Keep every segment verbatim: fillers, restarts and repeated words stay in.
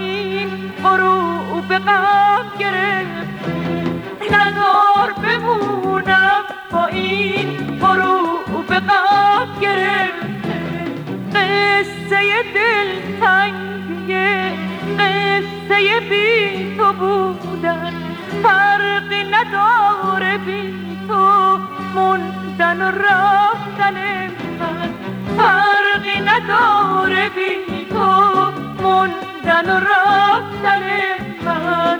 این غروب غم گرفت، نزار بمونم با این غروب غم گرفت. قصه دلتنگی قصه بی تو بودن، فرقی نداره بی تو موندن و رفتن من، فرقی نداره بی تو موندن و رفتن من.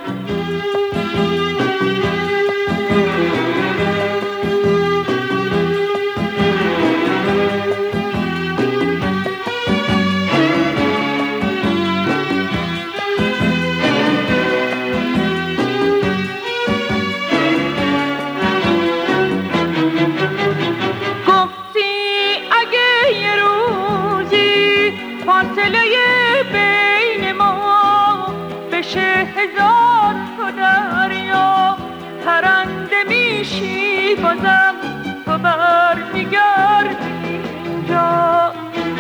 فاصله بین ما بشه هزار تا دریا، پرنده میشی بازم تو برمیگردی اینجا.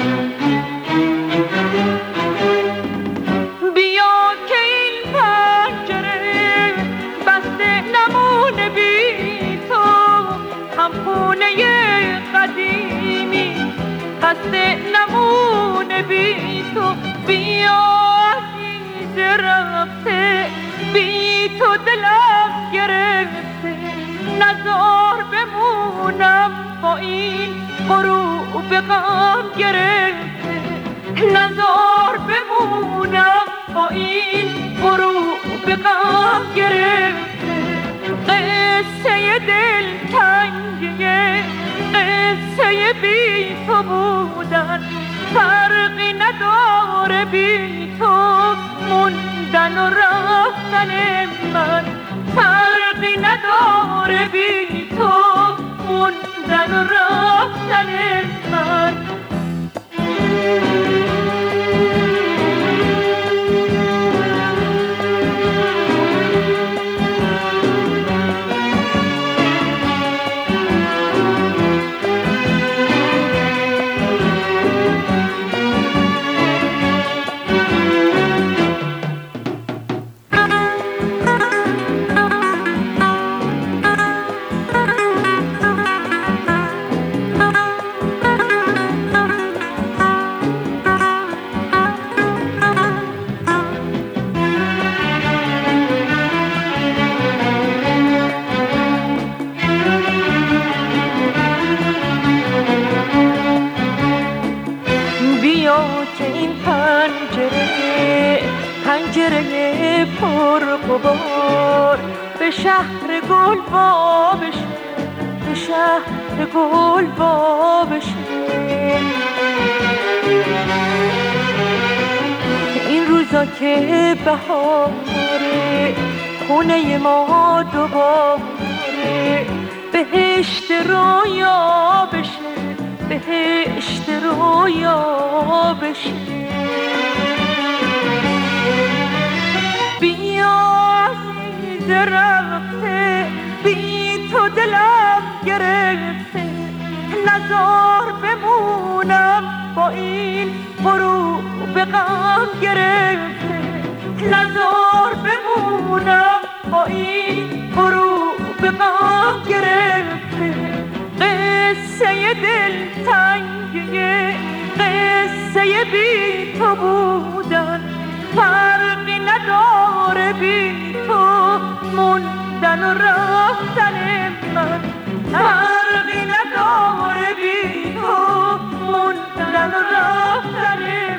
بیا که این پنجره بسته نمونه بی تو، هم خونه قدیمی بسته نمونه بی تو. بیا عزیز رفته بی تو دلم گرفته، نزار بمونم با این غروب غم گرفته، نزار بمونم با این غروب غم گرفته. قصه دلتنگی قصه بی تو بودن، فرقی نداره بی تو موندن و رفتن من، فرقی نداره بی تو موندن و رفتن من. که این پنجره پنجره پرغبار به شهر گل وا بشه، به شهر گل وا بشه. این روزا که بهاره خونه ما دوباره بهشت رویا بشه، بهشت رویا بشه. بیا عزیز رفته بی تو دلم گرفته، نزار بمونم با این غروب غم گرفته، نزار بمونم با این غروب غم گرفته. قصه دلتنگی قصه بی تو بودن، فرقی نداره بی تو موندن و رفتن من، فرقی نداره بی تو موندن و رفتن